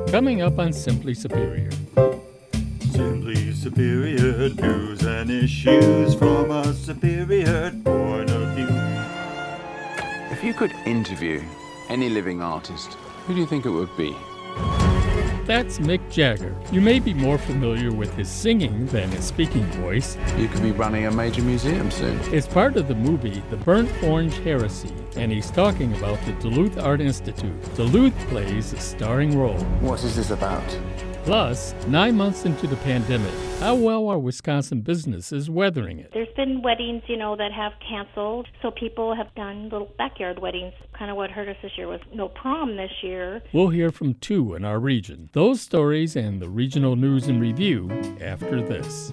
Coming up on Simply Superior. Simply Superior news and issues from a superior point of view. If you could interview any living artist, who do you think it would be? That's Mick Jagger. You may be more familiar with his singing than his speaking voice. You could be running a major museum soon. It's part of the movie The Burnt Orange Heresy, and he's talking about the Duluth Art Institute. Duluth plays a starring role. What is this about? Plus, 9 months into the pandemic, how well are Wisconsin businesses weathering it? There's been weddings, that have canceled, so people have done little backyard weddings. Kind of what hurt us this year was no prom this year. We'll hear from two in our region. Those stories and the regional news and review after this.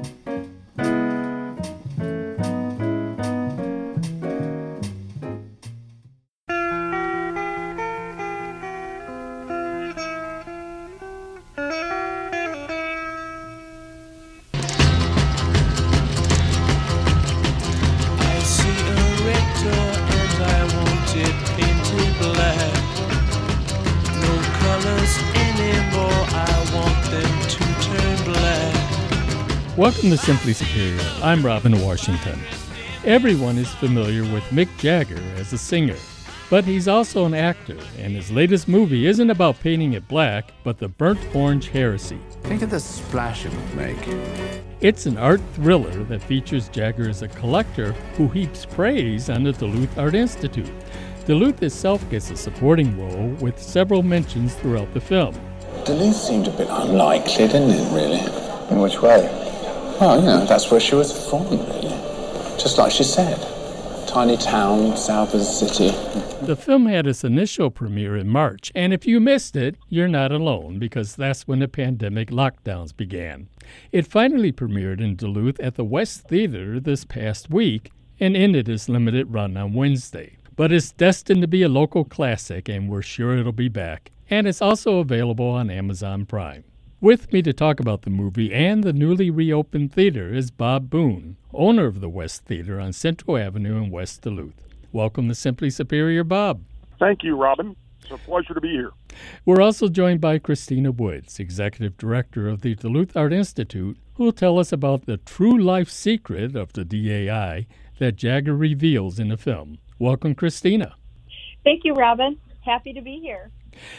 Welcome to Simply Superior. I'm Robin Washington. Everyone is familiar with Mick Jagger as a singer, but he's also an actor, and his latest movie isn't about painting it black, but the Burnt Orange Heresy. Think of the splash it would make. It's an art thriller that features Jagger as a collector who heaps praise on the Duluth Art Institute. Duluth itself gets a supporting role with several mentions throughout the film. Duluth seemed a bit unlikely, didn't it, really? In which way? Well, that's where she was from, really. Just like she said. Tiny town, south of the city. The film had its initial premiere in March, and if you missed it, you're not alone, because that's when the pandemic lockdowns began. It finally premiered in Duluth at the West Theater this past week and ended its limited run on Wednesday. But it's destined to be a local classic, and we're sure it'll be back. And it's also available on Amazon Prime. With me to talk about the movie and the newly reopened theater is Bob Boone, owner of the West Theater on Central Avenue in West Duluth. Welcome to Simply Superior, Bob. Thank you, Robin. It's a pleasure to be here. We're also joined by Christina Woods, Executive Director of the Duluth Art Institute, who will tell us about the true life secret of the DAI that Jagger reveals in the film. Welcome, Christina. Thank you, Robin. Happy to be here.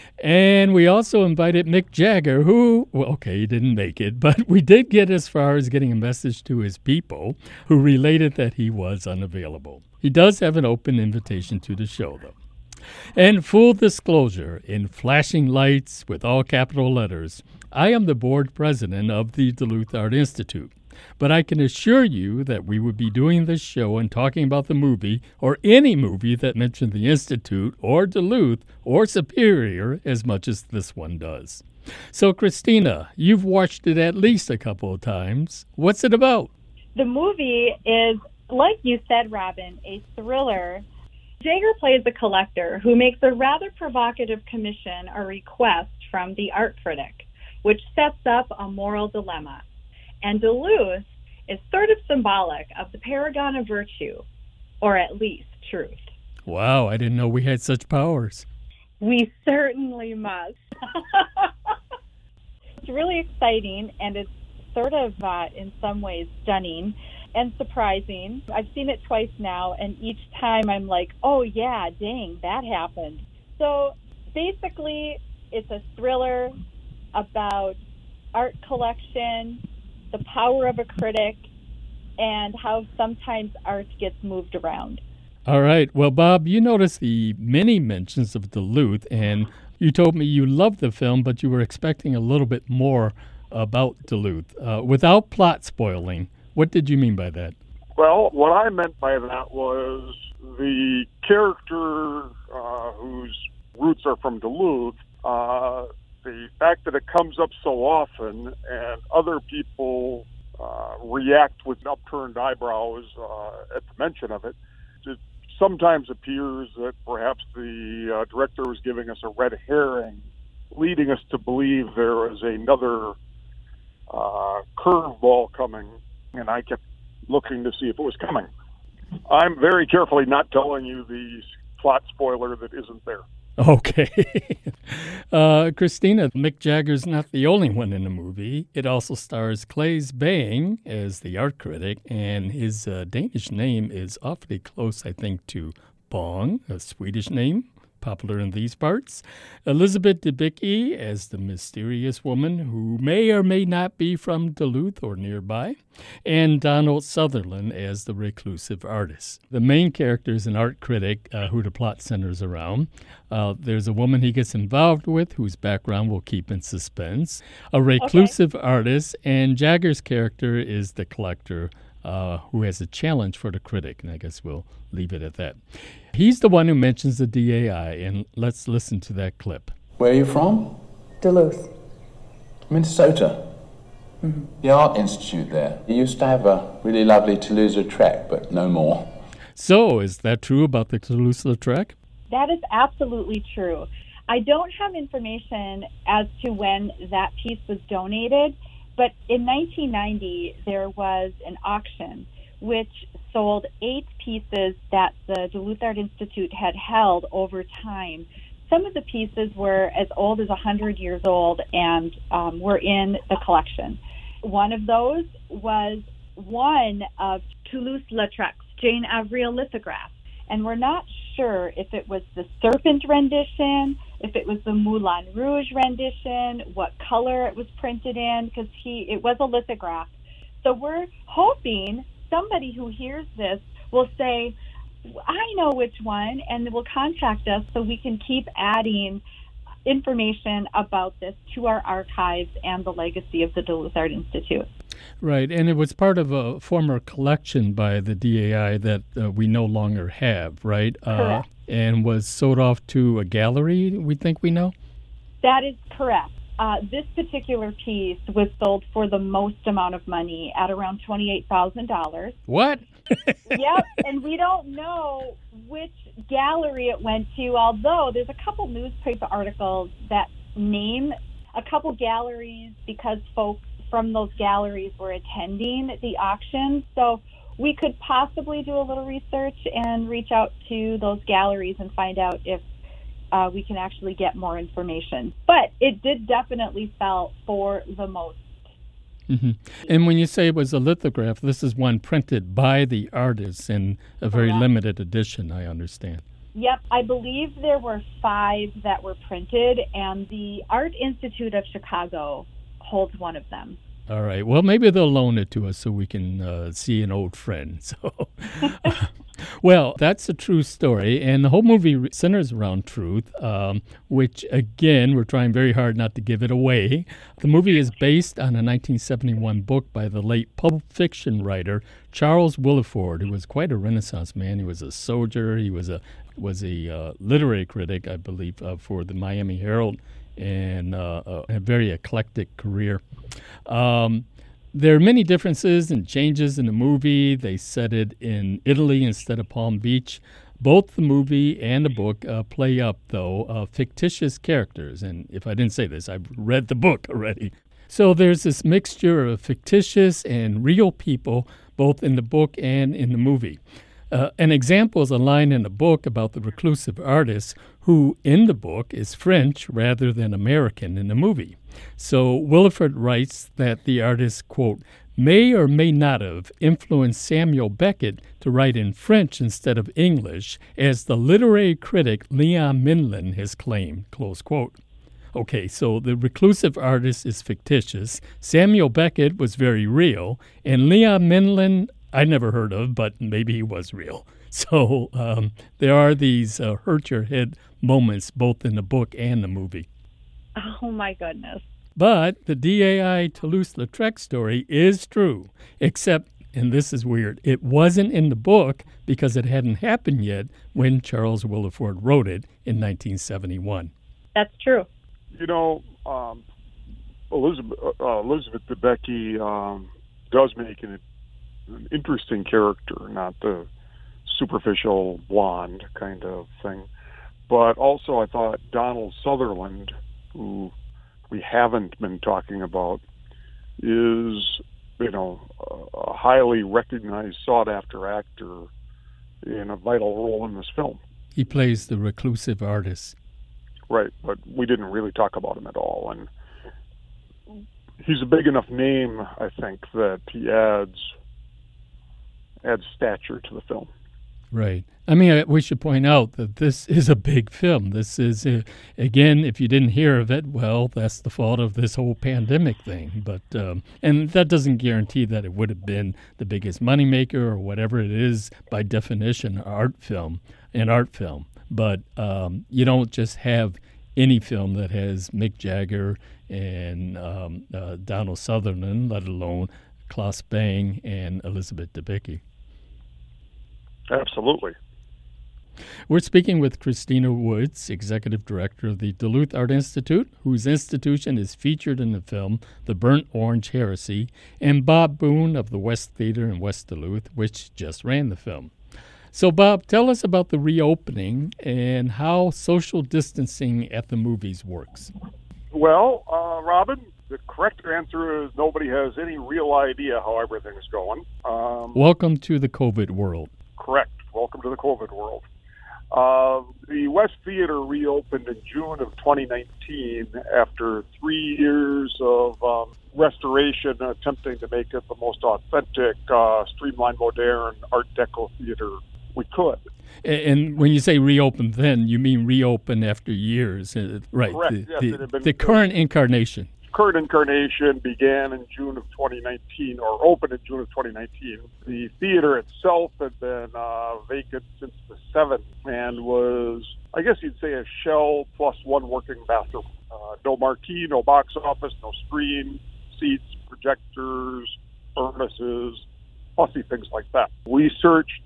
And we also invited Mick Jagger, who, he didn't make it, but we did get as far as getting a message to his people, who related that he was unavailable. He does have an open invitation to the show, though. And full disclosure, in flashing lights with all capital letters, I am the board president of the Duluth Art Institute. But I can assure you that we would be doing this show and talking about the movie or any movie that mentioned the Institute or Duluth or Superior as much as this one does. So, Christina, you've watched it at least a couple of times. What's it about? The movie is, like you said, Robin, a thriller. Jagger plays a collector who makes a rather provocative commission or request from the art critic, which sets up a moral dilemma. And Duluth is sort of symbolic of the paragon of virtue, or at least truth. Wow, I didn't know we had such powers. We certainly must. It's really exciting, and it's sort of, in some ways, stunning and surprising. I've seen it twice now, and each time I'm like, oh yeah, dang, that happened. So basically, it's a thriller about art collection, the power of a critic, and how sometimes art gets moved around. All right. Well, Bob, you noticed the many mentions of Duluth, and you told me you loved the film, but you were expecting a little bit more about Duluth. Without plot spoiling, what did you mean by that? Well, what I meant by that was the character whose roots are from Duluth, the fact that it comes up so often and other people react with upturned eyebrows at the mention of it, it sometimes appears that perhaps the director was giving us a red herring, leading us to believe there was another curveball coming, and I kept looking to see if it was coming. I'm very carefully not telling you the plot spoiler that isn't there. Okay. Christina, Mick Jagger's not the only one in the movie. It also stars Claes Bang as the art critic, and his Danish name is awfully close, I think, to Bong, a Swedish name, popular in these parts. Elizabeth Debicki as the mysterious woman who may or may not be from Duluth or nearby, and Donald Sutherland as the reclusive artist. The main character is an art critic who the plot centers around. There's a woman he gets involved with whose background will keep in suspense, a reclusive artist, and Jagger's character is the collector who has a challenge for the critic, and I guess we'll leave it at that. He's the one who mentions the DAI, and let's listen to that clip. Where are you from? Duluth. Minnesota. Mm-hmm. The Art Institute there. They used to have a really lovely Toulouse-Lautrec, but no more. So, is that true about the Toulouse-Lautrec? That is absolutely true. I don't have information as to when that piece was donated, but in 1990, there was an auction which sold 8 pieces that the Duluth Art Institute had held over time. Some of the pieces were as old as 100 years old and were in the collection. One of those was one of Toulouse-Lautrec's Jane Avril lithograph. And we're not sure if it was the Serpent rendition, if it was the Moulin Rouge rendition, what color it was printed in, because it was a lithograph. So we're hoping somebody who hears this will say, I know which one, and will contact us so we can keep adding information about this to our archives and the legacy of the Duluth Art Institute. Right, and it was part of a former collection by the DAI that we no longer have, right? Correct. And was sold off to a gallery, we think we know? That is correct. This particular piece was sold for the most amount of money at around $28,000. What? Yep, and we don't know which gallery it went to, although there's a couple newspaper articles that name a couple galleries because folks from those galleries were attending the auction. So we could possibly do a little research and reach out to those galleries and find out if we can actually get more information. But it did definitely sell for the most. Mm-hmm. And when you say it was a lithograph, this is one printed by the artist in a very limited edition, I understand. Yep, I believe there were 5 that were printed, and the Art Institute of Chicago holds one of them. All right. Well, maybe they'll loan it to us so we can see an old friend. So, well, that's a true story, and the whole movie centers around truth, which, again, we're trying very hard not to give it away. The movie is based on a 1971 book by the late Pulp Fiction writer Charles Willeford, who was quite a Renaissance man. He was a soldier. He was a literary critic, I believe, for the Miami Herald, and a very eclectic career. There are many differences and changes in the movie. They set it in Italy instead of Palm Beach. Both the movie and the book play up, though, fictitious characters. And if I didn't say this, I've read the book already. So there's this mixture of fictitious and real people, both in the book and in the movie. An example is a line in the book about the reclusive artist who, in the book, is French rather than American in the movie. So Willeford writes that the artist, quote, may or may not have influenced Samuel Beckett to write in French instead of English, as the literary critic Leon Minlin has claimed, close quote. Okay, so the reclusive artist is fictitious, Samuel Beckett was very real, and Leon Minlin I never heard of, but maybe he was real. So there are these hurt your head moments both in the book and the movie. Oh, my goodness. But the DAI Toulouse-Lautrec story is true, except, and this is weird, it wasn't in the book because it hadn't happened yet when Charles Willeford wrote it in 1971. That's true. You know, Elizabeth Debicki does make an interesting character, not the superficial blonde kind of thing. But also I thought Donald Sutherland, who we haven't been talking about, is, you know, a highly recognized, sought-after actor in a vital role in this film. He plays the reclusive artist. Right, but we didn't really talk about him at all. And he's a big enough name, I think, that he adds stature to the film. Right. I mean, we should point out that this is a big film. This is, again, if you didn't hear of it, well, that's the fault of this whole pandemic thing. But and that doesn't guarantee that it would have been the biggest moneymaker or whatever it is, by definition, an art film. But you don't just have any film that has Mick Jagger and Donald Sutherland, let alone Klaus Bang and Elizabeth Debicki. Absolutely. We're speaking with Christina Woods, Executive Director of the Duluth Art Institute, whose institution is featured in the film The Burnt Orange Heresy, and Bob Boone of the West Theater in West Duluth, which just ran the film. So, Bob, tell us about the reopening and how social distancing at the movies works. Well, Robin, the correct answer is nobody has any real idea how everything's going. Welcome to the COVID world. Correct. Welcome to the COVID world. The West Theater reopened in June of 2019 after 3 years of restoration, attempting to make it the most authentic, streamlined, modern Art Deco theater we could. And when you say reopen then, you mean reopen after years, right? Correct. The current incarnation. Current incarnation began in June of 2019, or opened in June of 2019. The theater itself had been vacant since the 7th and was, I guess you'd say, a shell plus one working bathroom. No marquee, no box office, no screen, seats, projectors, furnaces, fussy things like that. We searched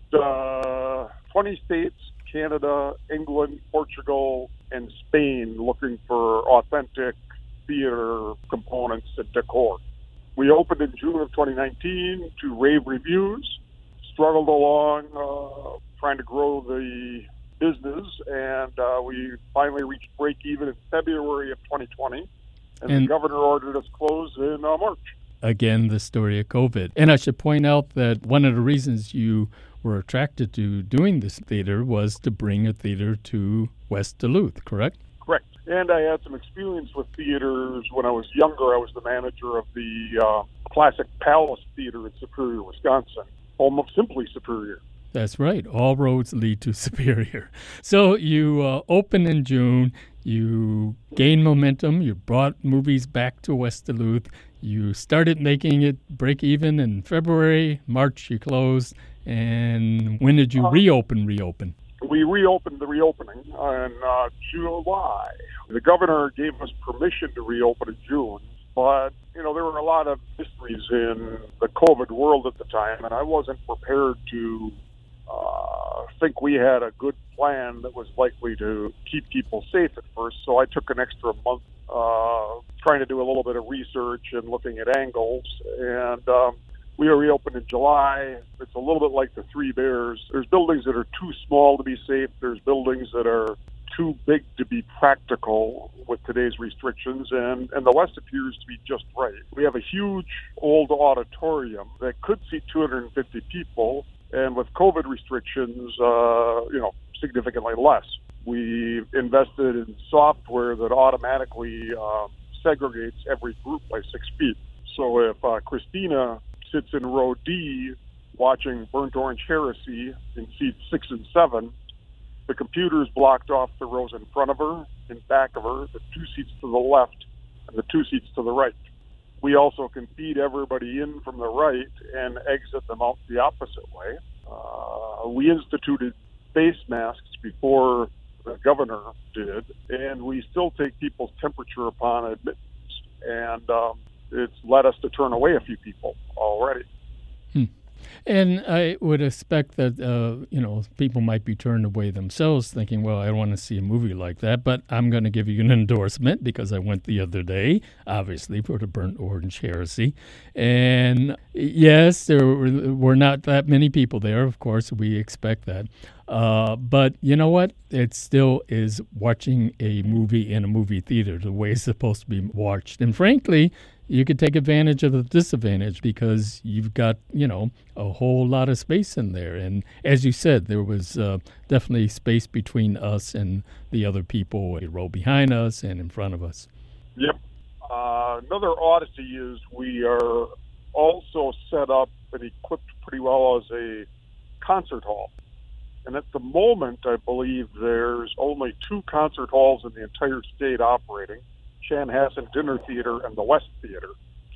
20 states, Canada, England, Portugal, and Spain, looking for authentic theater components and decor. We opened in June of 2019 to rave reviews, struggled along trying to grow the business, and we finally reached break even in February of 2020, and the governor ordered us closed in March. Again, the story of COVID. And I should point out that one of the reasons you were attracted to doing this theater was to bring a theater to West Duluth, correct? Correct. And I had some experience with theaters when I was younger. I was the manager of the Classic Palace Theater in Superior, Wisconsin, home of Simply Superior. That's right. All roads lead to Superior. So you opened in June. You gained momentum. You brought movies back to West Duluth. You started making it break even in February. March, you closed. And when did you reopen? We reopened the reopening in July. The governor gave us permission to reopen in June, but, there were a lot of mysteries in the COVID world at the time, and I wasn't prepared to think we had a good plan that was likely to keep people safe at first, so I took an extra month trying to do a little bit of research and looking at angles, and we reopened in July. It's a little bit like the Three Bears. There's buildings that are too small to be safe. There's buildings that are too big to be practical with today's restrictions, and the West appears to be just right. We have a huge old auditorium that could seat 250 people, and with COVID restrictions, significantly less. We invested in software that automatically segregates every group by 6 feet. So if Christina sits in row D watching Burnt Orange Heresy in seats 6 and 7, the computer's blocked off the rows in front of her, in back of her, the 2 seats to the left, and the 2 seats to the right. We also can feed everybody in from the right and exit them out the opposite way. We instituted face masks before the governor did, and we still take people's temperature upon admittance. And it's led us to turn away a few people already. And I would expect that, people might be turned away themselves thinking, well, I don't want to see a movie like that, but I'm going to give you an endorsement because I went the other day, obviously, for the Burnt Orange Heresy. And yes, there were not that many people there. Of course, we expect that. But you know what? It still is watching a movie in a movie theater the way it's supposed to be watched. And frankly, you could take advantage of the disadvantage because you've got, a whole lot of space in there. And as you said, there was definitely space between us and the other people, a row behind us and in front of us. Yep. Another oddity is we are also set up and equipped pretty well as a concert hall. And at the moment, I believe there's only 2 concert halls in the entire state operating, Chanhassen Dinner Theater and the West Theater.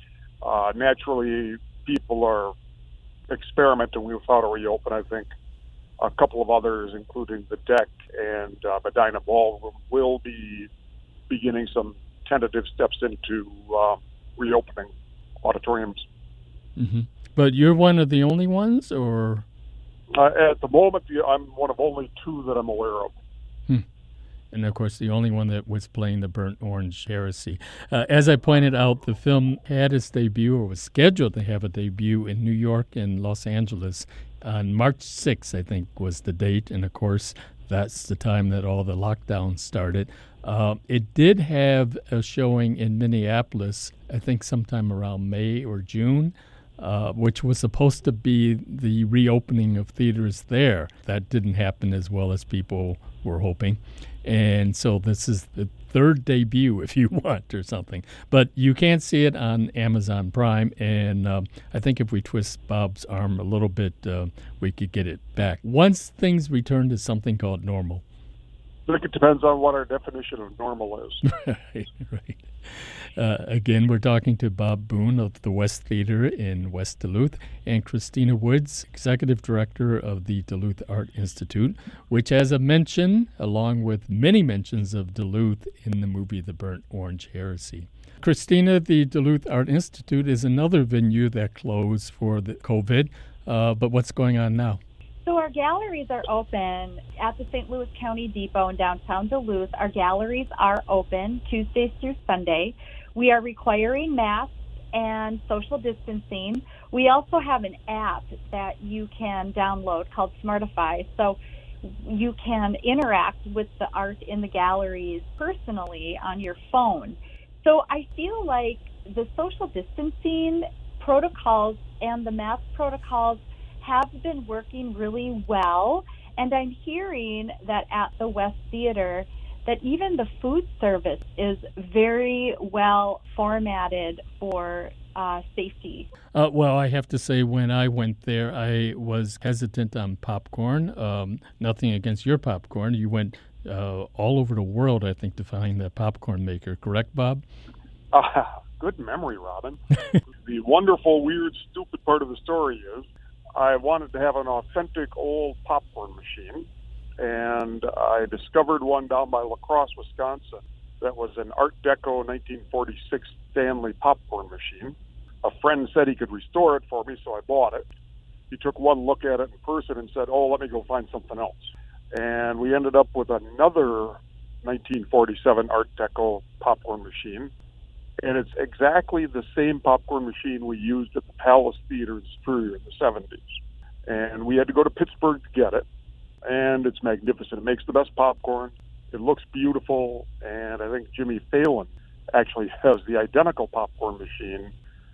Naturally, people are experimenting with how to reopen. I think a couple of others, including the Deck and Medina Ballroom, will be beginning some tentative steps into reopening auditoriums. Mm-hmm. But you're one of the only ones, or? At the moment, I'm one of only 2 that I'm aware of. And, of course, the only one that was playing the Burnt Orange Heresy. As I pointed out, the film had its debut, or was scheduled to have a debut, in New York and Los Angeles on March 6th, I think, was the date. And, of course, that's the time that all the lockdowns started. It did have a showing in Minneapolis, I think sometime around May or June, which was supposed to be the reopening of theaters there. That didn't happen as well as people were hoping. And so this is the 3rd debut, if you want, or something. But you can see it on Amazon Prime, and I think if we twist Bob's arm a little bit, we could get it back. Once things return to something called normal. I think it depends on what our definition of normal is. Right. Again, we're talking to Bob Boone of the West Theater in West Duluth and Christina Woods, Executive Director of the Duluth Art Institute, which has a mention, along with many mentions of Duluth, in the movie The Burnt Orange Heresy. Christina, the Duluth Art Institute is another venue that closed for the COVID, but what's going on now? So our galleries are open at the St. Louis County Depot in downtown Duluth. Our galleries are open Tuesdays through Sunday. We are requiring masks and social distancing. We also have an app that you can download called Smartify. So you can interact with the art in the galleries personally on your phone. So I feel like the social distancing protocols and the mask protocols have been working really well, and I'm hearing that at the West Theater that even the food service is very well formatted for safety. Well, I have to say, when I went there, I was hesitant on popcorn. Nothing against your popcorn. You went all over the world, I think, to find that popcorn maker. Correct, Bob? Good memory, Robin. The wonderful, weird, stupid part of the story is I wanted to have an authentic old popcorn machine, and I discovered one down by La Crosse, Wisconsin, that was an Art Deco 1946 Stanley popcorn machine. A friend said he could restore it for me, so I bought it. He took one look at it in person and said, let me go find something else. And we ended up with another 1947 Art Deco popcorn machine. And it's exactly the same popcorn machine we used at the Palace Theater in Superior in the 70s. And we had to go to Pittsburgh to get it. And it's magnificent. It makes the best popcorn. It looks beautiful. And I think Jimmy Fallon actually has the identical popcorn machine,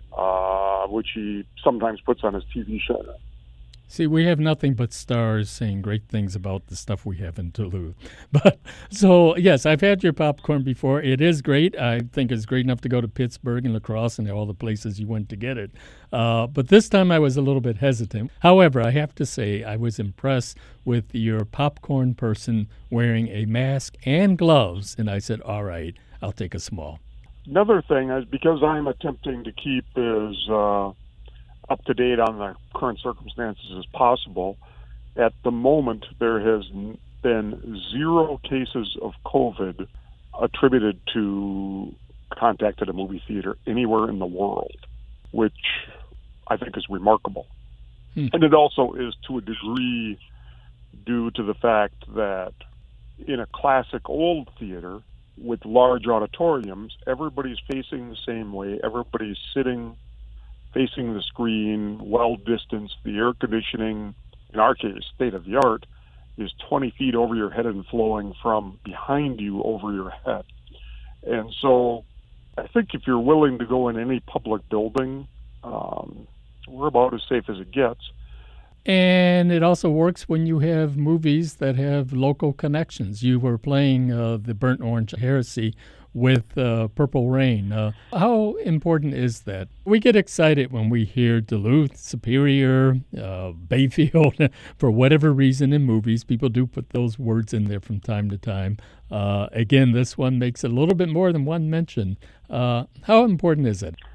which he sometimes puts on his TV show. See, we have nothing but stars saying great things about the stuff we have in Duluth. But so, yes, I've had your popcorn before. It is great. I think it's great enough to go to Pittsburgh and La Crosse and all the places you went to get it. But this time I was a little bit hesitant. However, I have to say I was impressed with your popcorn person wearing a mask and gloves. And I said, all right, I'll take a small. Another thing is, because I'm attempting to keep as up to date on the current circumstances as possible, at the moment there has been 0 cases of COVID attributed to contact at a movie theater anywhere in the world, which I think is remarkable. And it also is, to a degree, due to the fact that in a classic old theater with large auditoriums, everybody's facing the same way, everybody's sitting facing the screen, well-distanced. The air conditioning, in our case, state-of-the-art, is 20 feet over your head and flowing from behind you over your head. And so I think if you're willing to go in any public building, we're about as safe as it gets. And it also works when you have movies that have local connections. You were playing the Burnt Orange Heresy with Purple Rain. How important is that? We get excited when we hear Duluth, Superior, Bayfield. For whatever reason in movies, people do put those words in there from time to time. Again, this one makes a little bit more than one mention. How important is it?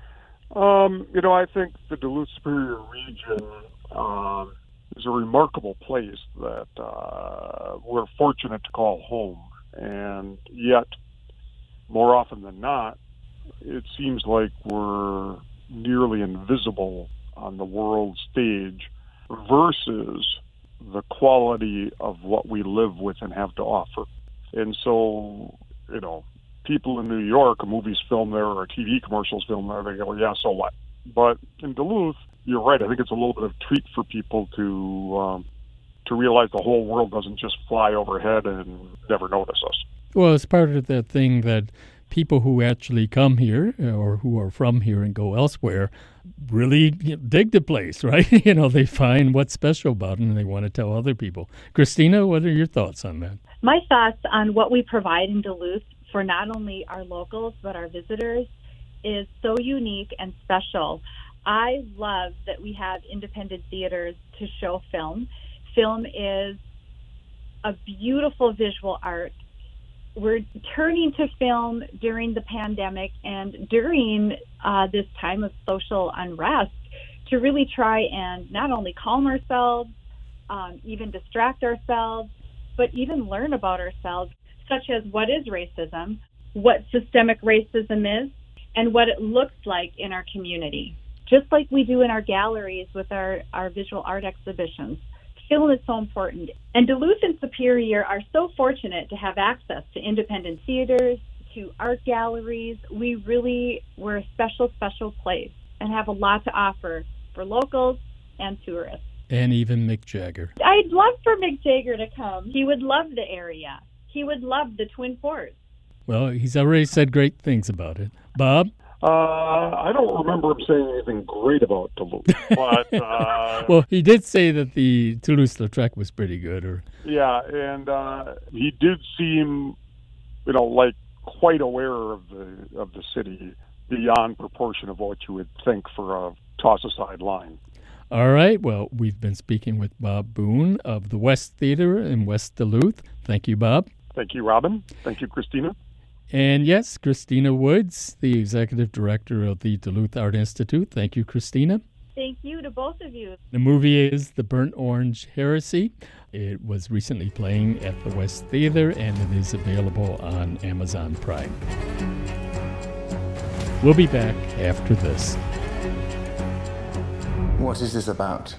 I think the Duluth Superior region is a remarkable place that we're fortunate to call home. And yet, more often than not, it seems like we're nearly invisible on the world stage versus the quality of what we live with and have to offer. And so, people in New York, a movie's filmed there or a TV commercial's filmed there, they go, yeah, so what? But in Duluth, you're right. I think it's a little bit of a treat for people to realize the whole world doesn't just fly overhead and never notice us. Well, it's part of that thing that people who actually come here or who are from here and go elsewhere really dig the place, right? They find what's special about it and they want to tell other people. Christina, what are your thoughts on that? My thoughts on what we provide in Duluth for not only our locals but our visitors is so unique and special. I love that we have independent theaters to show film. Film is a beautiful visual art. We're turning to film during the pandemic and during this time of social unrest to really try and not only calm ourselves, even distract ourselves, but even learn about ourselves, such as what is racism, what systemic racism is, and what it looks like in our community, just like we do in our galleries with our visual art exhibitions. Film is so important. And Duluth and Superior are so fortunate to have access to independent theaters, to art galleries. We're a special, special place and have a lot to offer for locals and tourists. And even Mick Jagger. I'd love for Mick Jagger to come. He would love the area. He would love the Twin Forts. Well, he's already said great things about it. Bob? I don't remember him saying anything great about Duluth, but well, he did say that the Toulouse-Lautrec was pretty good. Yeah, and he did seem, like quite aware of the city beyond proportion of what you would think for a toss-aside line. All right. Well, we've been speaking with Bob Boone of the West Theater in West Duluth. Thank you, Bob. Thank you, Robin. Thank you, Christina. And yes, Christina Woods, the Executive Director of the Duluth Art Institute. Thank you, Christina. Thank you to both of you. The movie is The Burnt Orange Heresy. It was recently playing at the West Theater, and it is available on Amazon Prime. We'll be back after this. What is this about?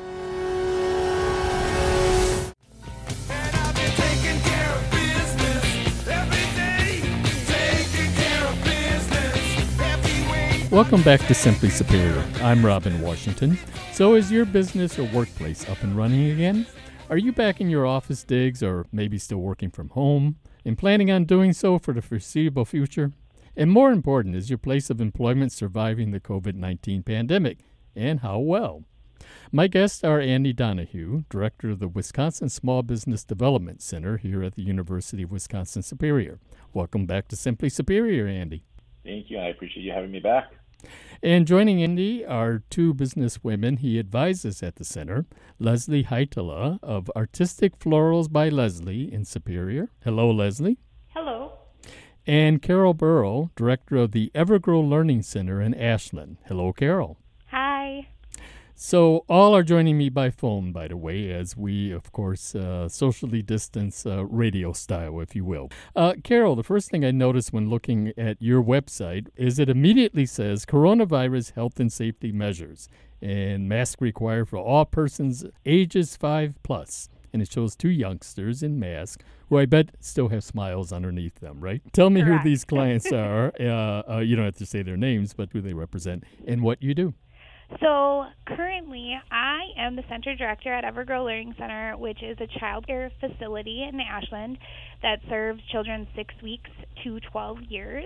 Welcome back to Simply Superior. I'm Robin Washington. So is your business or workplace up and running again? Are you back in your office digs or maybe still working from home and planning on doing so for the foreseeable future? And more important, is your place of employment surviving the COVID-19 pandemic? And how well? My guests are Andy Donahue, Director of the Wisconsin Small Business Development Center here at the University of Wisconsin-Superior. Welcome back to Simply Superior, Andy. Thank you. I appreciate you having me back. And joining Andy are two business women he advises at the center, Leslie Heitala of Artistic Florals by Leslie in Superior. Hello, Leslie. Hello. And Carol Burrow, Director of the Evergrow Learning Center in Ashland. Hello, Carol. Hi. So all are joining me by phone, by the way, as we, of course, socially distance radio style, if you will. Carol, the first thing I noticed when looking at your website is it immediately says coronavirus health and safety measures and mask required for all persons ages 5+. And it shows two youngsters in masks who I bet still have smiles underneath them, right? Tell me Correct. who these clients are. You don't have to say their names, but who they represent and what you do. So currently, I am the center director at Evergrow Learning Center, which is a child care facility in Ashland that serves children 6 weeks to 12 years.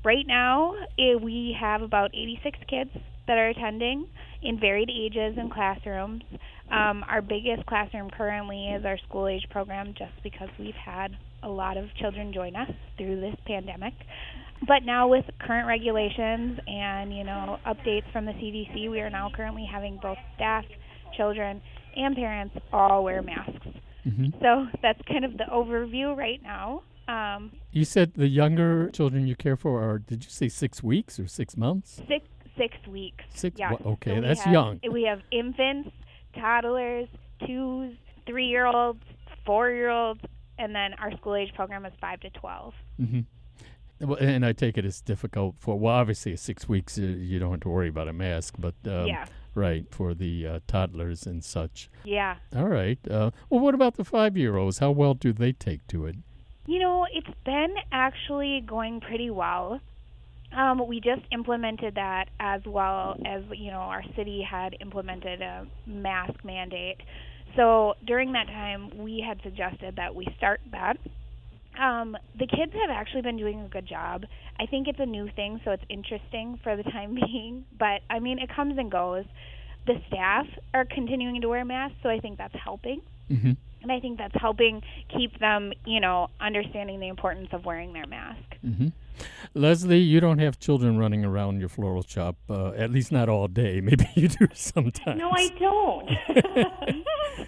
Right now, we have about 86 kids that are attending in varied ages and classrooms. Our biggest classroom currently is our school age program, just because we've had a lot of children join us through this pandemic. But now with current regulations and, updates from the CDC, we are now currently having both staff, children, and parents all wear masks. Mm-hmm. So that's kind of the overview right now. You said the younger children you care for are, did you say 6 weeks or 6 months? 6 weeks. Yeah. Okay, so that's young. We have infants, toddlers, 2s, 3-year-olds, 4-year-olds, and then our school age program is 5 to 12. Mm-hmm. Well, and I take it it's difficult obviously at 6 weeks you don't have to worry about a mask, but right, for the toddlers and such. Yeah. All right. Well, what about the 5-year-olds? How well do they take to it? It's been actually going pretty well. We just implemented that, as well as, our city had implemented a mask mandate. So during that time, we had suggested that we start that. The kids have actually been doing a good job. I think it's a new thing, so it's interesting for the time being. But, it comes and goes. The staff are continuing to wear masks, so I think that's helping. Mm-hmm. And I think that's helping keep them, understanding the importance of wearing their mask. Mm-hmm. Leslie, you don't have children running around your floral shop, at least not all day. Maybe you do sometimes. No, I don't.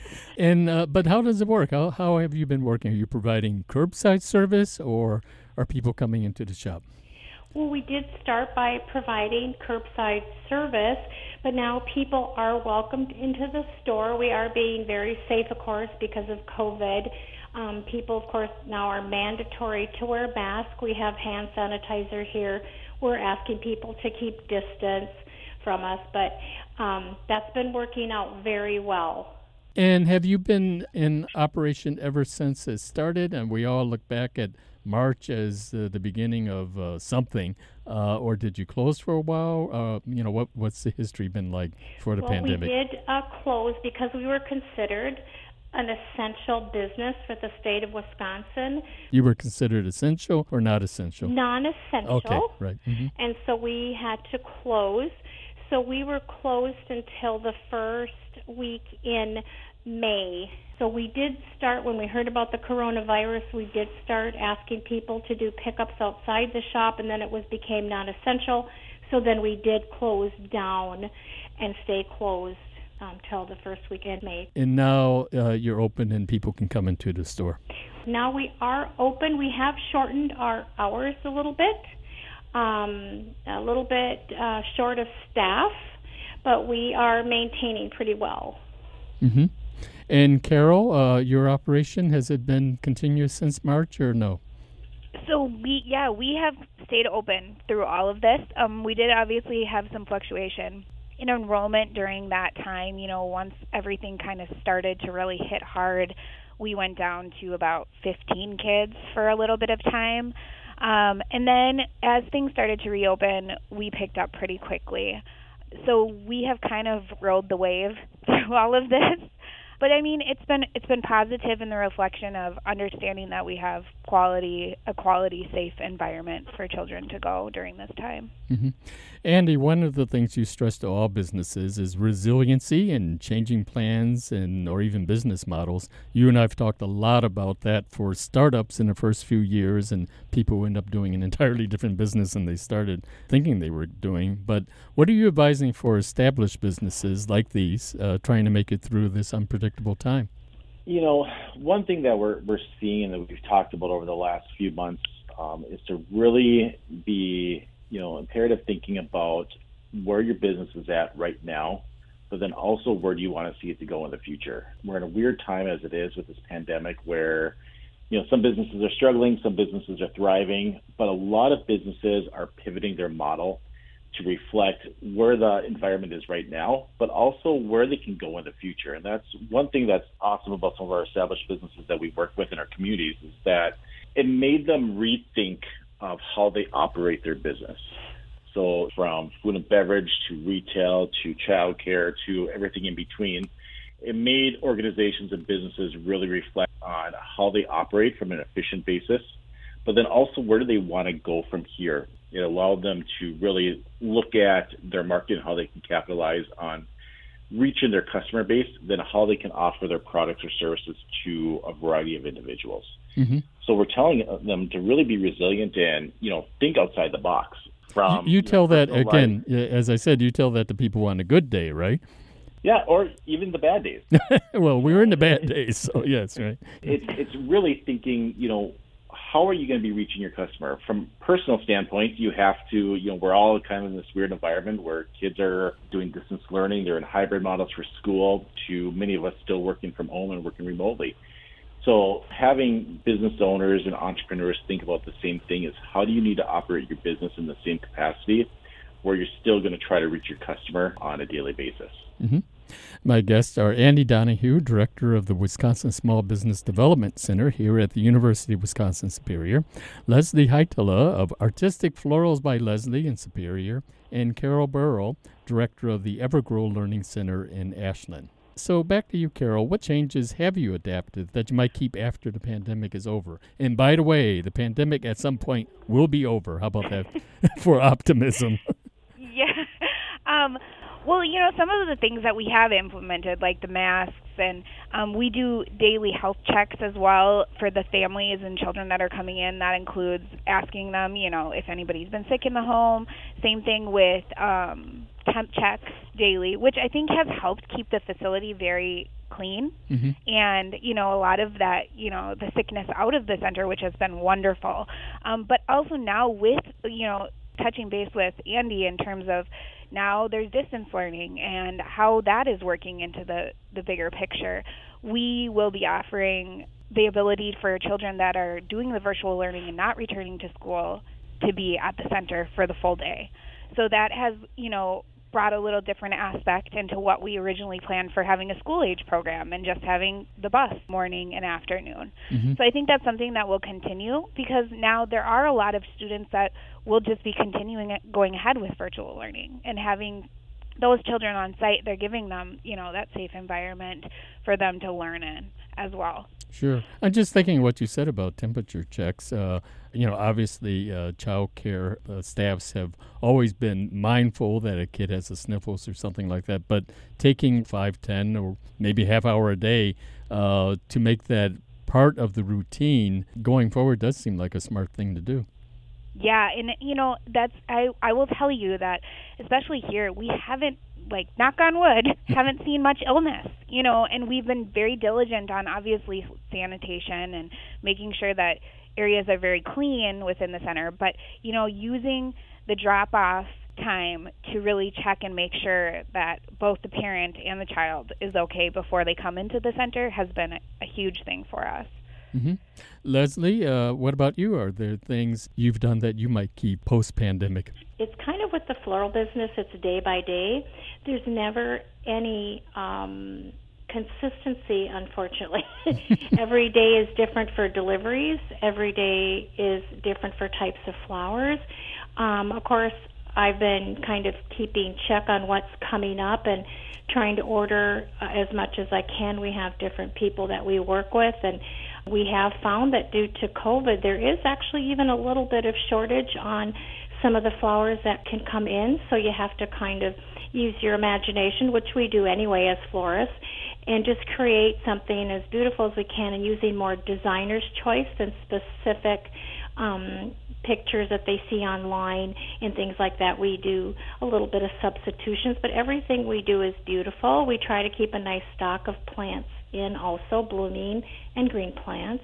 And but how does it work? How have you been working? Are you providing curbside service, or are people coming into the shop? Well, we did start by providing curbside service, but now people are welcomed into the store. We are being very safe, of course, because of COVID. People, of course, now are mandatory to wear a mask. We have hand sanitizer here. We're asking people to keep distance from us, but that's been working out very well. And have you been in operation ever since it started? And we all look back at March as the beginning of something, or did you close for a while? What's the history been like for the pandemic? We did close because we were considered an essential business for the state of Wisconsin. You were considered essential or not essential? Non-essential. Okay, right. Mm-hmm. And so we had to close. So we were closed until the first week in May. So we did start, when we heard about the coronavirus, we did start asking people to do pickups outside the shop, and then it became non-essential. So then we did close down and stay closed till the first week in May. And now you're open and people can come into the store. Now we are open. We have shortened our hours a little bit short of staff, but we are maintaining pretty well. Mm-hmm. And Carol, your operation, has it been continuous since March or no? So we have stayed open through all of this. We did obviously have some fluctuation in enrollment during that time. Once everything kind of started to really hit hard, we went down to about 15 kids for a little bit of time. And then as things started to reopen, we picked up pretty quickly. So we have kind of rode the wave through all of this. But it's been positive in the reflection of understanding that we have a quality, safe environment for children to go during this time. Mm-hmm. Andy, one of the things you stress to all businesses is resiliency and changing plans or even business models. You and I have talked a lot about that for startups in the first few years, and people end up doing an entirely different business than they started thinking they were doing. But what are you advising for established businesses like these trying to make it through this unpredictable time? One thing that we're seeing and that we've talked about over the last few months is to really be, imperative thinking about where your business is at right now, but then also where do you want to see it to go in the future. We're in a weird time as it is with this pandemic where, some businesses are struggling, some businesses are thriving, but a lot of businesses are pivoting their model to reflect where the environment is right now, but also where they can go in the future. And that's one thing that's awesome about some of our established businesses that we work with in our communities is that it made them rethink of how they operate their business. So from food and beverage to retail to childcare to everything in between, it made organizations and businesses really reflect on how they operate from an efficient basis, but then also where do they want to go from here? It allowed them to really look at their market and how they can capitalize on reaching their customer base, then how they can offer their products or services to a variety of individuals. Mm-hmm. So we're telling them to really be resilient and, think outside the box. You tell that, again, as I said, you tell that to people on a good day, right? Yeah, or even the bad days. Well, we're in the bad days, so yes, right. It's really thinking, how are you going to be reaching your customer? From a personal standpoint, you have to, we're all kind of in this weird environment where kids are doing distance learning. They're in hybrid models for school, to many of us still working from home and working remotely. So having business owners and entrepreneurs think about the same thing is, how do you need to operate your business in the same capacity where you're still going to try to reach your customer on a daily basis? Mm-hmm. My guests are Andy Donahue, Director of the Wisconsin Small Business Development Center here at the University of Wisconsin-Superior, Leslie Heitala of Artistic Florals by Leslie in Superior, and Carol Burrell, Director of the Evergrow Learning Center in Ashland. So back to you, Carol. What changes have you adapted that you might keep after the pandemic is over? And by the way, the pandemic at some point will be over. How about that for optimism? Yeah. Well, some of the things that we have implemented, like the masks, and we do daily health checks as well for the families and children that are coming in. That includes asking them, if anybody's been sick in the home. Same thing with temp checks daily, which I think has helped keep the facility very clean. Mm-hmm. And, a lot of that, the sickness out of the center, which has been wonderful. But also now with, touching base with Andy in terms of now there's distance learning and how that is working into the bigger picture. We will be offering the ability for children that are doing the virtual learning and not returning to school to be at the center for the full day. So that has, brought a little different aspect into what we originally planned for having a school-age program and just having the bus morning and afternoon. Mm-hmm. So I think that's something that will continue, because now there are a lot of students that will just be going ahead with virtual learning and having those children on site. They're giving them, that safe environment for them to learn in as well. Sure. I'm just thinking what you said about temperature checks. Obviously, child care staffs have always been mindful that a kid has the sniffles or something like that, but taking 5, 10, or maybe half hour a day to make that part of the routine going forward does seem like a smart thing to do. Yeah, and that's I will tell you that especially here we haven't, knock on wood, haven't seen much illness, and we've been very diligent on obviously sanitation and making sure that areas are very clean within the center, but using the drop-off time to really check and make sure that both the parent and the child is okay before they come into the center has been a huge thing for us. Mm-hmm. Leslie, what about you? Are there things you've done that you might keep post-pandemic? It's kind of with the floral business, it's day by day. There's never any consistency, unfortunately. Every day is different for deliveries. Every day is different for types of flowers. Of course, I've been kind of keeping check on what's coming up and trying to order as much as I can. We have different people that we work with, and we have found that due to COVID, there is actually even a little bit of shortage on some of the flowers that can come in, so you have to kind of use your imagination, which we do anyway as florists, and just create something as beautiful as we can, and using more designer's choice than specific pictures that they see online and things like that. We do a little bit of substitutions, but everything we do is beautiful. We try to keep a nice stock of plants in also, blooming and green plants.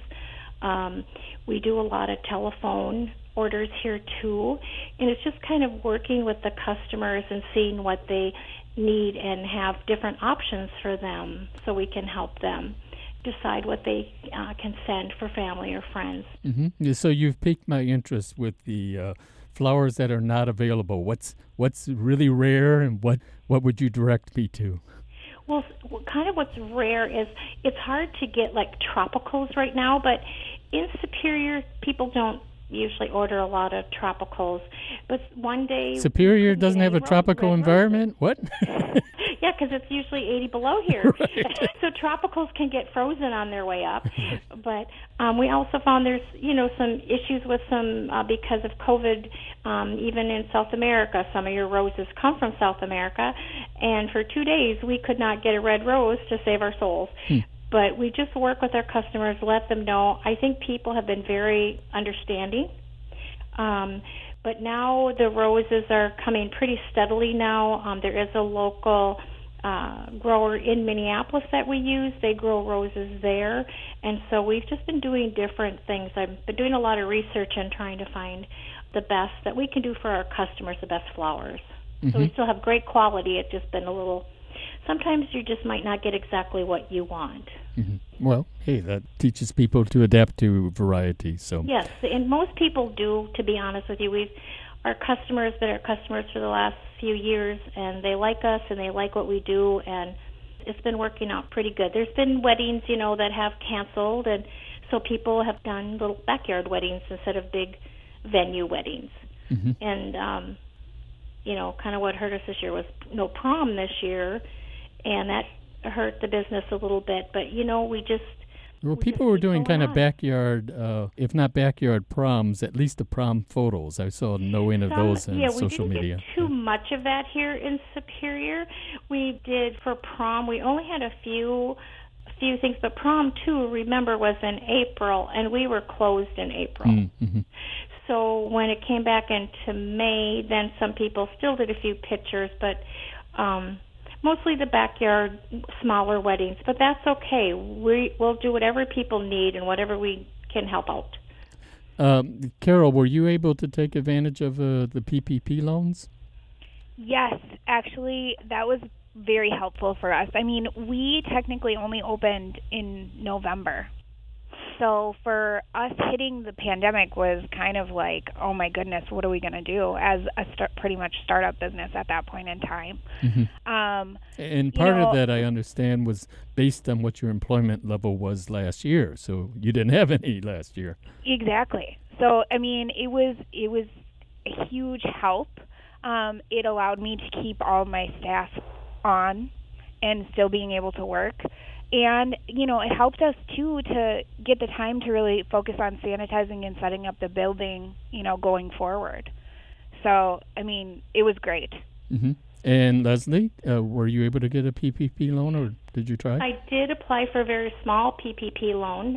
We do a lot of telephone orders here too, and it's just kind of working with the customers and seeing what they need and have different options for them so we can help them decide what they can send for family or friends. Mm-hmm. So you've piqued my interest with the flowers that are not available. What's really rare, and what would you direct me to? Well, kind of what's rare is it's hard to get like tropicals right now, but in Superior, people don't usually order a lot of tropicals. But one day... Superior doesn't have a tropical environment? What? Yeah, because it's usually 80 below here. Right. So tropicals can get frozen on their way up. But we also found there's, some issues with some, because of COVID, even in South America. Some of your roses come from South America. And for 2 days, we could not get a red rose to save our souls. But we just work with our customers, let them know. I think people have been very understanding. But now the roses are coming pretty steadily now. There is a local grower in Minneapolis that we use. They grow roses there. And so we've just been doing different things. I've been doing a lot of research and trying to find the best that we can do for our customers, the best flowers. So we still have great quality. It's just been a little, sometimes you just might not get exactly what you want. Well, hey, that teaches people to adapt to variety. So yes, and most people do, to be honest with you. Our customers been our customers for the last few years, and they like us and they like what we do, and it's been working out pretty good. There's been weddings, that have canceled, and so people have done little backyard weddings instead of big venue weddings. And kind of what hurt us this year was no prom this year, and that hurt the business a little bit. But people were doing kind of backyard, if not backyard proms, at least the prom photos. I saw no end of those on social media. We didn't get too much of that here in Superior. We did for prom. We only had a few things, but prom too, remember, was in April, and we were closed in April. So when it came back into May, then some people still did a few pictures, but mostly the backyard, smaller weddings. But that's okay. We'll do whatever people need and whatever we can help out. Carol, were you able to take advantage of the PPP loans? Yes, actually, that was very helpful for us. I mean, we technically only opened in November. So for us, hitting the pandemic was kind of like, oh my goodness, what are we going to do as a pretty much startup business at that point in time? And part of that, I understand, was based on what your employment level was last year. So you didn't have any last year. Exactly. So I mean, it was a huge help. It allowed me to keep all my staff on and still being able to work. And, it helped us, too, to get the time to really focus on sanitizing and setting up the building, going forward. So, I mean, it was great. And Leslie, were you able to get a PPP loan, or did you try? I did apply for a very small PPP loan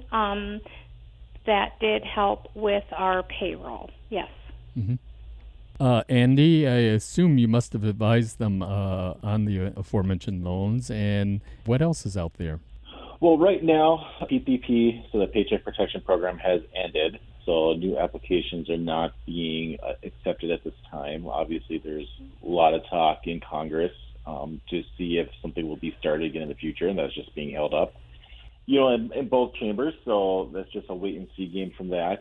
that did help with our payroll, yes. Andy, I assume you must have advised them on the aforementioned loans. And what else is out there? Well, right now, PPP, so the Paycheck Protection Program, has ended. So new applications are not being accepted at this time. Obviously, there's a lot of talk in Congress to see if something will be started again in the future, and that's just being held up, in both chambers. So that's just a wait-and-see game from that.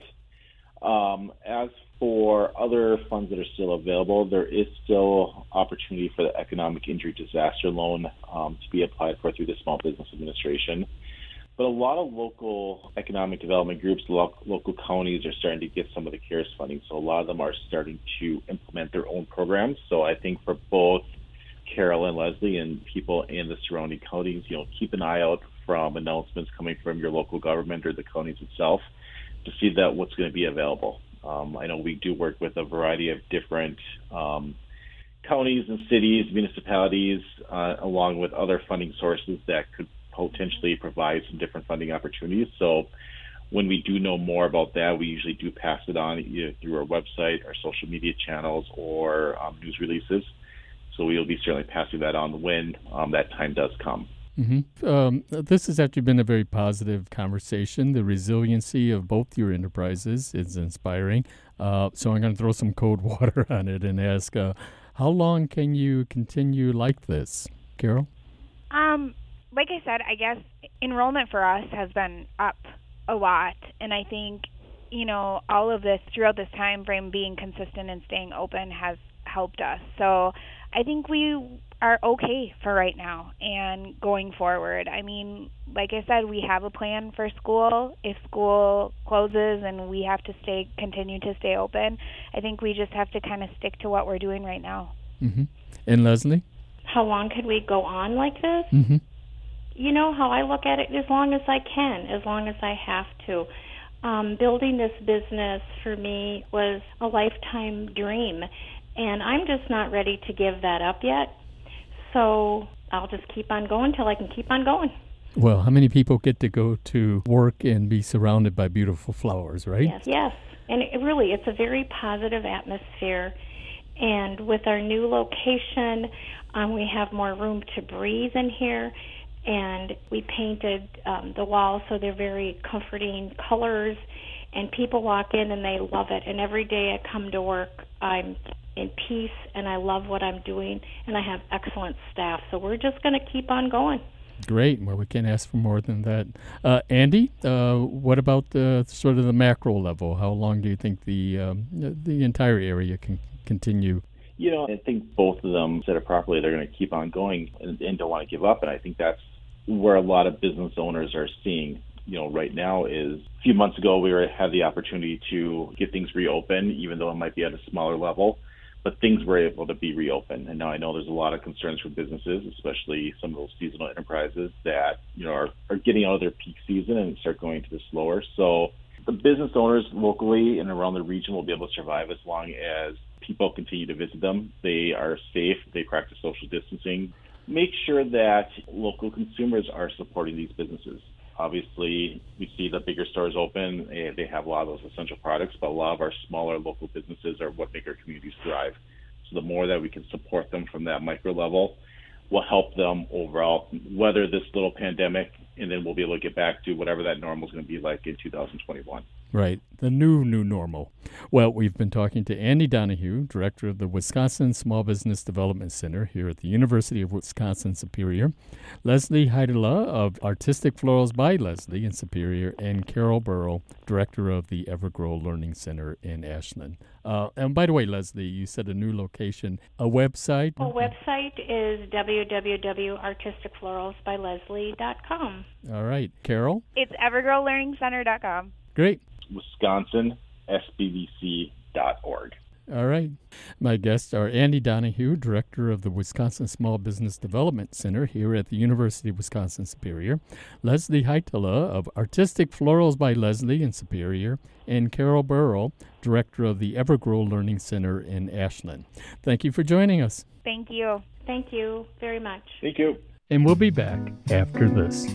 As for other funds that are still available, there is still opportunity for the Economic Injury Disaster Loan to be applied for through the Small Business Administration. But a lot of local economic development groups, local counties are starting to get some of the CARES funding. So a lot of them are starting to implement their own programs. So I think for both Carol and Leslie and people in the surrounding counties, keep an eye out from announcements coming from your local government or the counties itself to see that what's going to be available. I know we do work with a variety of different counties and cities, municipalities, along with other funding sources that could potentially provide some different funding opportunities. So when we do know more about that, we usually do pass it on either through our website, our social media channels, or news releases. So we'll be certainly passing that on when that time does come. This has actually been a very positive conversation. The resiliency of both your enterprises is inspiring. So I'm going to throw some cold water on it and ask, how long can you continue like this? Carol? Like I said, I guess enrollment for us has been up a lot. And I think, all of this throughout this time frame, being consistent and staying open has helped us. So I think we are okay for right now and going forward. I mean, like I said, we have a plan for school. If school closes and we have to continue to stay open, I think we just have to kind of stick to what we're doing right now. And Leslie? how long can we go on like this? Mm-hmm. You know how I look at it, as long as I can, as long as I have to. Building this business for me was a lifetime dream, and I'm just not ready to give that up yet. So I'll just keep on going till I can keep on going. Well, how many people get to go to work and be surrounded by beautiful flowers, right? Yes. And it's a very positive atmosphere. And with our new location, we have more room to breathe in here. And we painted the walls so they're very comforting colors. And people walk in and they love it. And every day I come to work, I'm in peace and I love what I'm doing. And I have excellent staff. So we're just going to keep on going. Great. Well, we can't ask for more than that. Andy, what about sort of the macro level? How long do you think the entire area can continue? You know, I think both of them said it properly. They're going to keep on going and don't want to give up. And I think that's where a lot of business owners are seeing, right now is a few months ago we had the opportunity to get things reopened, even though it might be at a smaller level. But things were able to be reopened. And now I know there's a lot of concerns for businesses, especially some of those seasonal enterprises that, are getting out of their peak season and start going to the slower. So the business owners locally and around the region will be able to survive as long as people continue to visit them. They are safe. They practice social distancing. Make sure that local consumers are supporting these businesses. Obviously, we see the bigger stores open. They have a lot of those essential products, but a lot of our smaller local businesses are what make our communities thrive. So the more that we can support them from that micro level will help them overall weather this little pandemic, and then we'll be able to get back to whatever that normal is going to be like in 2021. Right, the new normal. Well, we've been talking to Andy Donahue, director of the Wisconsin Small Business Development Center here at the University of Wisconsin-Superior, Leslie Heidela of Artistic Florals by Leslie in Superior, and Carol Burrow, director of the Evergrow Learning Center in Ashland. And by the way, Leslie, you said a new location, a website? Our website is www.artisticfloralsbyleslie.com. All right. Carol? It's evergrowlearningcenter.com. Great. WisconsinSBDC.org. All right. My guests are Andy Donahue, director of the Wisconsin Small Business Development Center here at the University of Wisconsin-Superior, Leslie Heitela of Artistic Florals by Leslie in Superior, and Carol Burrow, director of the Evergrow Learning Center in Ashland. Thank you for joining us. Thank you. Thank you very much. Thank you. And we'll be back after this.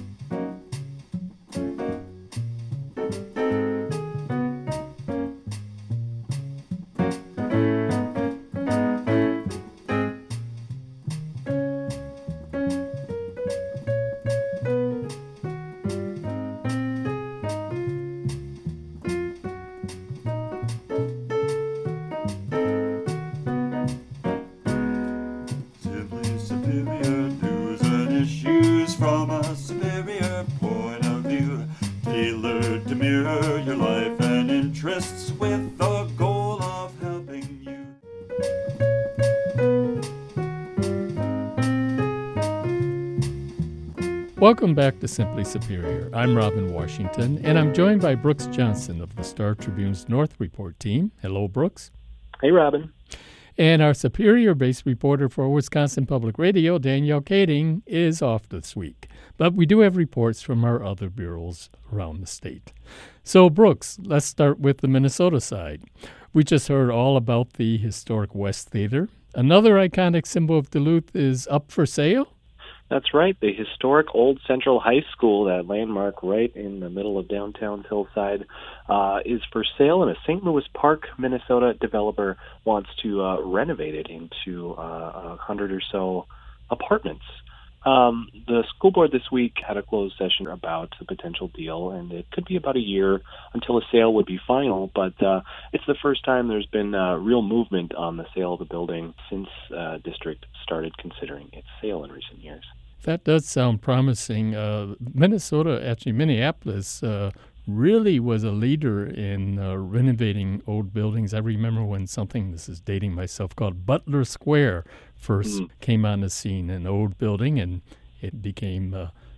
Welcome back to Simply Superior. I'm Robin Washington, and I'm joined by Brooks Johnson of the Star Tribune's North Report team. Hello, Brooks. Hey, Robin. And our Superior-based reporter for Wisconsin Public Radio, Danielle Kading, is off this week. But we do have reports from our other bureaus around the state. So, Brooks, let's start with the Minnesota side. We just heard all about the historic West Theater. Another iconic symbol of Duluth is up for sale? That's right. The historic Old Central High School, that landmark right in the middle of downtown Hillside, is for sale, and a St. Louis Park, Minnesota developer wants to renovate it into 100 or so apartments. The school board this week had a closed session about the potential deal, and it could be about a year until a sale would be final, but it's the first time there's been real movement on the sale of the building since district started considering its sale in recent years. That does sound promising. Minneapolis really was a leader in renovating old buildings. I remember when something, this is dating myself, called Butler Square first came on the scene, an old building, and it became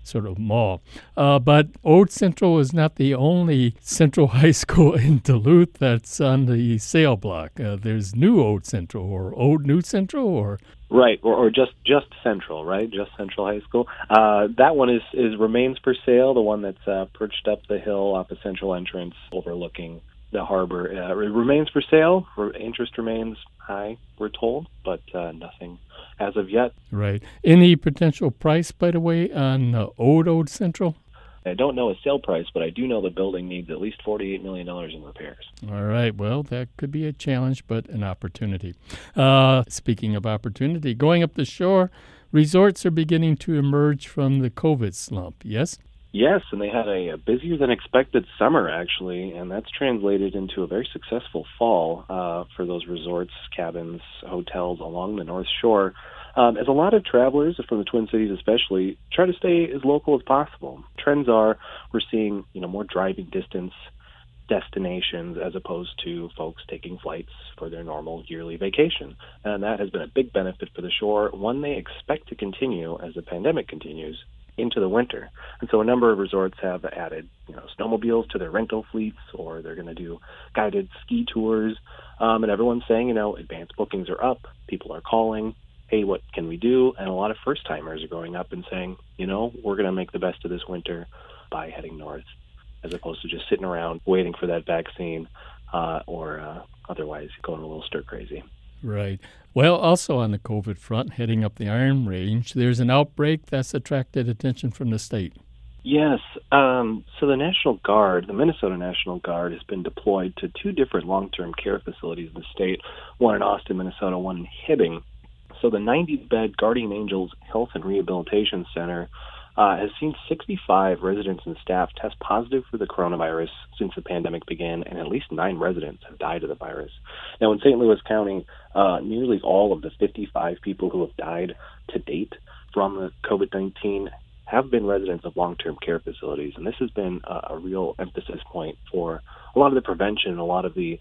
sort of mall. But Old Central is not the only Central High School in Duluth that's on the sale block. There's New Old Central or Old New Central or... Right, or just Central, right? Just Central High School. That one is remains for sale, the one that's perched up the hill off the Central entrance overlooking the harbor. It remains for sale. Interest remains high, we're told, but nothing as of yet. Right. Any potential price, by the way, on Old Central? I don't know a sale price, but I do know the building needs at least $48 million in repairs. All right. Well, that could be a challenge, but an opportunity. Speaking of opportunity, going up the shore, resorts are beginning to emerge from the COVID slump, yes? Yes, and they had a busier than expected summer, actually, and that's translated into a very successful fall for those resorts, cabins, hotels along the North Shore. As a lot of travelers from the Twin Cities especially try to stay as local as possible. Trends are we're seeing more driving distance destinations as opposed to folks taking flights for their normal yearly vacation. And that has been a big benefit for the shore, one they expect to continue as the pandemic continues into the winter. And so a number of resorts have added snowmobiles to their rental fleets, or they're going to do guided ski tours. And everyone's saying, advanced bookings are up, people are calling, hey, what can we do? And a lot of first-timers are going up and saying, we're going to make the best of this winter by heading north, as opposed to just sitting around waiting for that vaccine or otherwise going a little stir-crazy. Right. Well, also on the COVID front, heading up the Iron Range, there's an outbreak that's attracted attention from the state. Yes. So the National Guard, the Minnesota National Guard, has been deployed to 2 different long-term care facilities in the state, one in Austin, Minnesota, one in Hibbing. So the 90-bed Guardian Angels Health and Rehabilitation Center has seen 65 residents and staff test positive for the coronavirus since the pandemic began, and at least 9 residents have died of the virus. Now, in St. Louis County, nearly all of the 55 people who have died to date from the COVID-19 have been residents of long-term care facilities, and this has been a real emphasis point for a lot of the prevention, a lot of the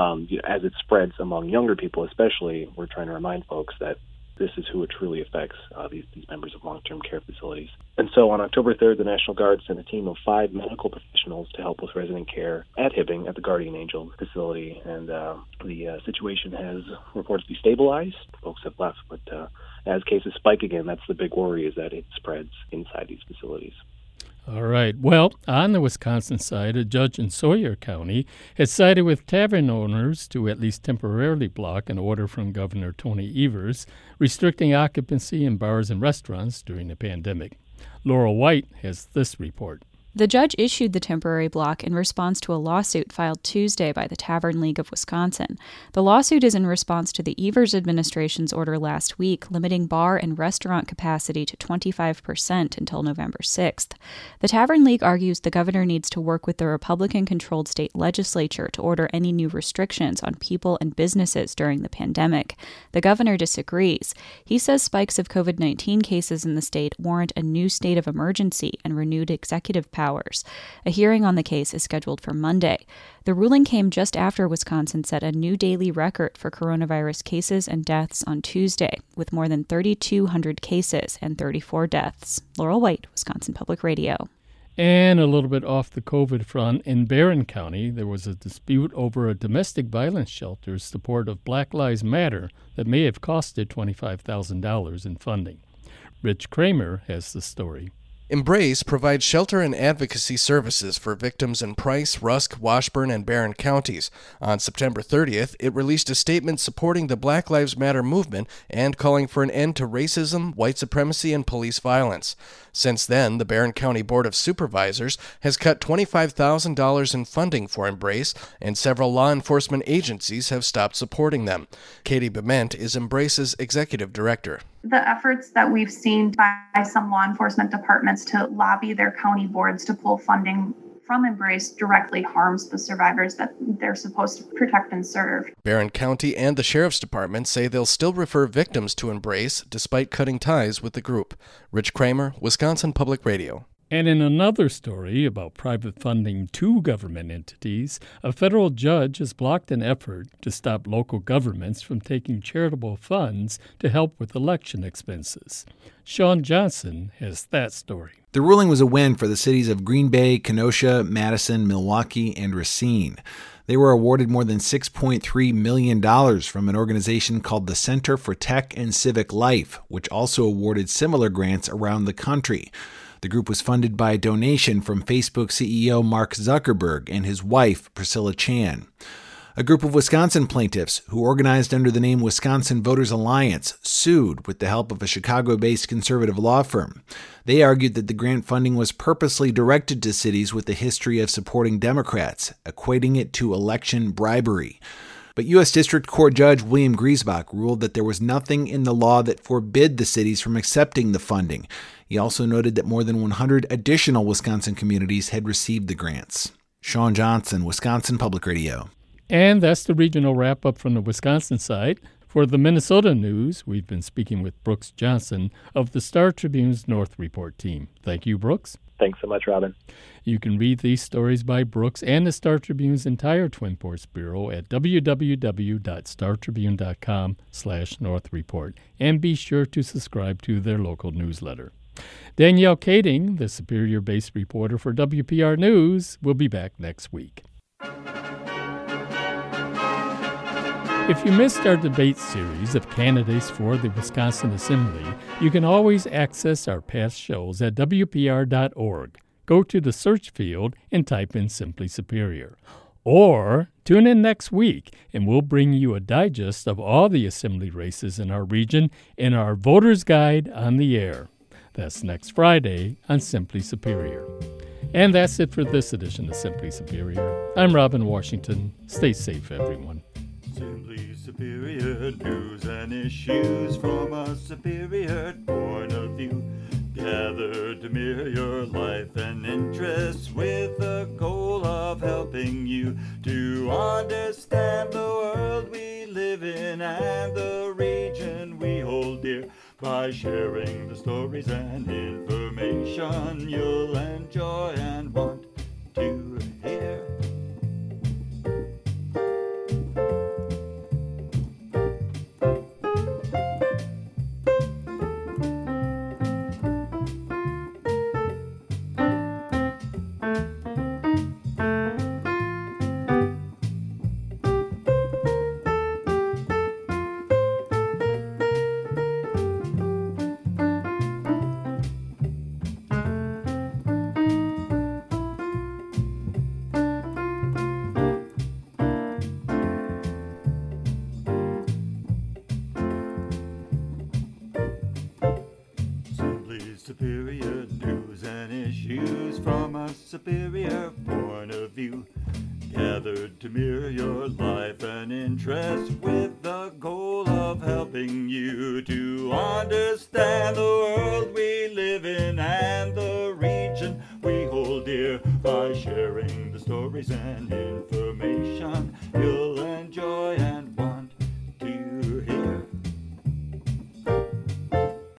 as it spreads among younger people especially. We're trying to remind folks that this is who it truly affects, these members of long-term care facilities. And so on October 3rd, the National Guard sent a team of 5 medical professionals to help with resident care at Hibbing at the Guardian Angel facility. And the situation has reportedly stabilized. Folks have left, but as cases spike again, that's the big worry, is that it spreads inside these facilities. All right. Well, on the Wisconsin side, a judge in Sawyer County has sided with tavern owners to at least temporarily block an order from Governor Tony Evers restricting occupancy in bars and restaurants during the pandemic. Laurel White has this report. The judge issued the temporary block in response to a lawsuit filed Tuesday by the Tavern League of Wisconsin. The lawsuit is in response to the Evers administration's order last week limiting bar and restaurant capacity to 25% until November 6th. The Tavern League argues the governor needs to work with the Republican-controlled state legislature to order any new restrictions on people and businesses during the pandemic. The governor disagrees. He says spikes of COVID-19 cases in the state warrant a new state of emergency and renewed executive powers. A hearing on the case is scheduled for Monday. The ruling came just after Wisconsin set a new daily record for coronavirus cases and deaths on Tuesday, with more than 3,200 cases and 34 deaths. Laurel White, Wisconsin Public Radio. And a little bit off the COVID front, in Barron County, there was a dispute over a domestic violence shelter's support of Black Lives Matter that may have costed $25,000 in funding. Rich Kramer has the story. Embrace provides shelter and advocacy services for victims in Price, Rusk, Washburn, and Barron counties. On September 30th, it released a statement supporting the Black Lives Matter movement and calling for an end to racism, white supremacy, and police violence. Since then, the Barron County Board of Supervisors has cut $25,000 in funding for Embrace, and several law enforcement agencies have stopped supporting them. Katie Bement is Embrace's executive director. The efforts that we've seen by some law enforcement departments to lobby their county boards to pull funding from Embrace directly harms the survivors that they're supposed to protect and serve. Barron County and the Sheriff's Department say they'll still refer victims to Embrace despite cutting ties with the group. Rich Kramer, Wisconsin Public Radio. And in another story about private funding to government entities, a federal judge has blocked an effort to stop local governments from taking charitable funds to help with election expenses. Sean Johnson has that story. The ruling was a win for the cities of Green Bay, Kenosha, Madison, Milwaukee, and Racine. They were awarded more than $6.3 million from an organization called the Center for Tech and Civic Life, which also awarded similar grants around the country. The group was funded by a donation from Facebook CEO Mark Zuckerberg and his wife, Priscilla Chan. A group of Wisconsin plaintiffs, who organized under the name Wisconsin Voters Alliance, sued with the help of a Chicago-based conservative law firm. They argued that the grant funding was purposely directed to cities with a history of supporting Democrats, equating it to election bribery. But U.S. District Court Judge William Griesbach ruled that there was nothing in the law that forbid the cities from accepting the funding. He also noted that more than 100 additional Wisconsin communities had received the grants. Sean Johnson, Wisconsin Public Radio. And that's the regional wrap-up from the Wisconsin side. For the Minnesota news, we've been speaking with Brooks Johnson of the Star Tribune's North Report team. Thank you, Brooks. Thanks so much, Robin. You can read these stories by Brooks and the Star Tribune's entire Twin Ports Bureau at www.startribune.com/North Report, and be sure to subscribe to their local newsletter. Danielle Kading, the Superior-based reporter for WPR News, will be back next week. If you missed our debate series of candidates for the Wisconsin Assembly, you can always access our past shows at WPR.org. Go to the search field and type in Simply Superior. Or tune in next week, and we'll bring you a digest of all the Assembly races in our region in our Voter's Guide on the Air. That's next Friday on Simply Superior. And that's it for this edition of Simply Superior. I'm Robin Washington. Stay safe, everyone. Simply superior news and issues from a superior point of view. Gathered to mirror your life and interests with the goal of helping you to understand the world we live in and the region we hold dear by sharing the stories and information you'll enjoy and want to hear. Superior news and issues from a superior point of view, gathered to mirror your life and interest with the goal of helping you to understand the world we live in and the region we hold dear by sharing the stories and information